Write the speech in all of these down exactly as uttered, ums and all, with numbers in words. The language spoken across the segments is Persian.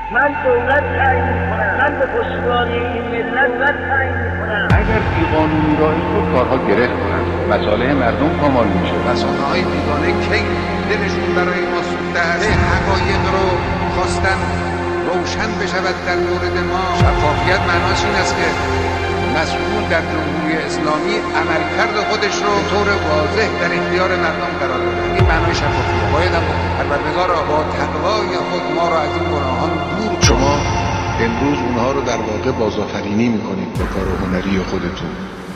من دولت تعیین میکنم، من به پشتیبانی این ملت من تعیین میکنم. اگر بیقانونی راه شد کارها گره کنند، مصالح مردم پامال میشه. رسانه‌های بیگانه کی دلشون برای ما سوخته است، حقایق رو خواستن روشن بشود در مورد ما. شفافیت معناش این است که مسئول در جمهوری اسلامی عملکرد خودش رو به طور واضح در اختیار مردم قرار بده. این معنای شفافیت. باید هم پروردگار با تقوای خود ما را از این گناهان دور. شما امروز اونها رو در واقع بازآفرینی میکنید با کار هنری خودتون.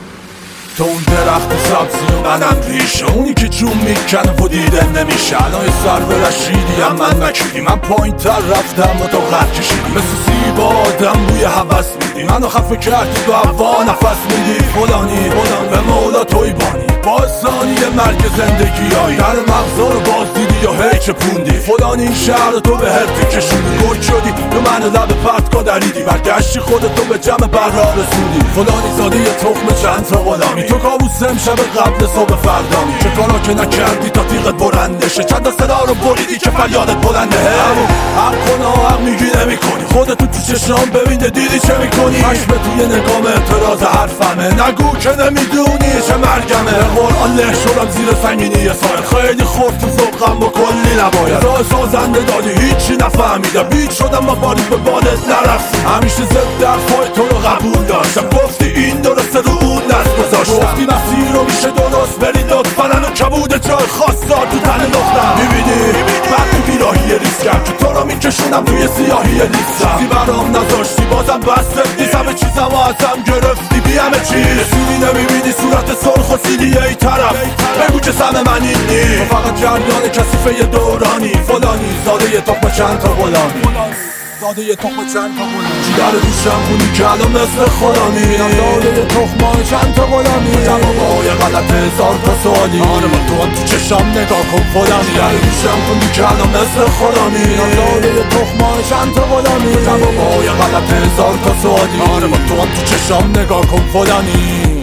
تو اون درخت سبزی و منم پیشه، اونی که جون میکنه و دیده نمیشه. الان سر به رشیدی هم من نکیدی، من پایین تر رفتم و تو غر کشیدی. مثل زیبا آدم بوی حوث میدی، منو خفه کردی تو هوا نفس میدی. فلانی فلان به مولا توی بانی، بازانی مرگ زندگی هایی در مغزا رو باز دیدی یا هی چه پوندی. فلانی این شهر تو به هرتی کشوندی، گل شدی تو منو لب پرتگاه دریدی، برگشتی خودتو به جمع برا رسوندی. فلانی زاده یه تخم چند تا غلامی، تو کابوسم شب قبل صبح فردامی. چه کارا که نکردی تا تیغت برنده شه، چند تا صدا رو بریدی که فریادت بلنده. همون حق کن و حق میگی نمی کنی، خودتو تو چشام ببینده دیدی چه میکنی. خشم توی نگام اعتراض حرفمه، نگو که نمیدونی چه مرگمه. قرآن له شدم زیر سنگینی سایه، خیلی خورد تو ذوقم با کلی نباید. راه سازنده دادی هیچی نفهمیدم، بیت شدم و بارید به بالت نرفتی. همیشه ضد حرفای تو رو قبول داشتم، گفتی این درسته رو اون دست گذاشتم. گفتی مسیر رو میشه درست بری لطفا، هنو کبود جای خاص دار تو تن دختم. میبینی بعد تو بیراهی ریس کرد که تو رو میکشونم توی سیاهی لیستم. چیزی برام نذاشتی بازم بسته نیست، همه چیزم و ازم گرفتی بی همه چیز. رسیدی نمیبینی صورت سرخ و سیلی ای طرف، بگو که سم من این نی. تو فقط جریان کسیفه یه دورانی، فلانی زاده یه تخم چند تا غلامی، زاده یه تخم چند تا غلامی. جگر دوشم خونی که الان مثل خودمی، زاده یه تخم چند تا غلامی. جوابای غلط هزار تا سوالی، آره با تو هم تو چشم نگاه کن فلانی. جگر دوشم خونی که الان مثل خودمی، زاده یه تخم چند تا غلامی. جوابای غلط هزار تا سوالی، آره با تو هم تو چشم نگاه کن فلانی.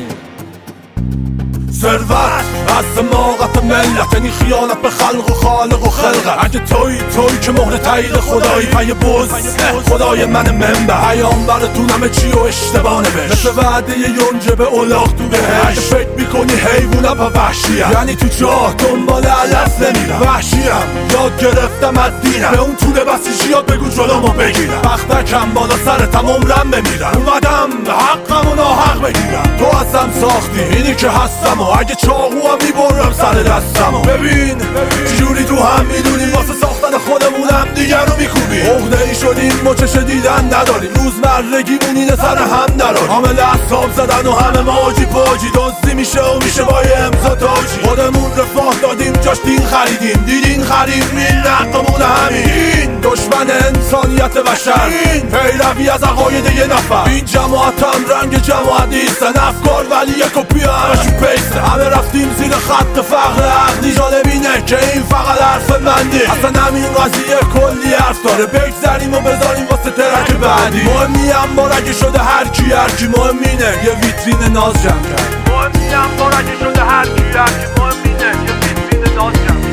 ثروت از حماقت ملت، یعنی خیانت به خلق و خالق و خلقت. اگه توی توی که مهر تایید خدایی، پی بز خدای من منبع. پیامبرتون همه چی و اشتباه نوشت، مثل وعده یونجه به اولاغ تو بهشت. اگه فکر میکنی حیوونم و وحشیم، یعنی تو جاه دنبال علف نمیرم. وحشیم یاد گرفتم از دینم، به اون طول بسیجیات بگو جلومو بگیرم. بختکم بالا سرتم عمرم بمیرم، اومدم حقم و ناحق بگیرم. تو ازم ساختی اینی که هستم، و اگه چاقو هم میبرم سر دستمو. ببین چجوری تو هم میدونیم واسه ساختن خودمونم دیگر رو میکوبیم. عقده ای شدیم مچش دیدن نداریم، روزمرگیمون اینه سر هم نراریم. همه لحظاب زدن و همه ماجی پاجی، دزدی میشه و میشه با یه امضا تاجی. خودمون رفاه دادیم جاش دین خریدیم، دیدین خرید میل نقمون همین. دشمن انسانیت بشر، این پیروی از عقاید یه نفر. این جماعت هم رنگ جماعت نیستن، افکار ولی یک کپی همشون پیسته. همه رفتیم زیر خط فقر عقلی، جالب اینه که این فقط حرف من نیست. اصلا همین قضیه کلی حرف داره، بگذاریم و بذاریم واسه ترک بعدی. مهمی هم بارگه شده هر کی هر کی، مهم اینه یه ویترین ناز جمع کرد. مهمی هم بارگه شده هر کی هر کی، مهم اینه یه ویترین ناز جمع کرد.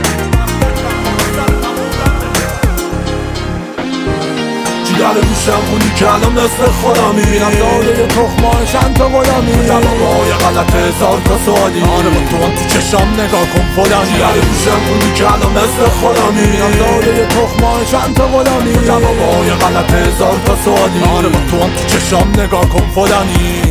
جگر دوشم خونی که الان مثل خودمی، بینم داده یه تخمای چند تا غلامی. جوابای غلط هزار تا سوالی، آره با تو هم تو چشم نگاه کن فلانی. جگر دوشم خونی که الان مثل خودمی، بینم داده یه تخمای چند تا غلامی. جوابای غلط هزار تا سوالی، آره با تو هم تو چشم نگاه کن فلانی.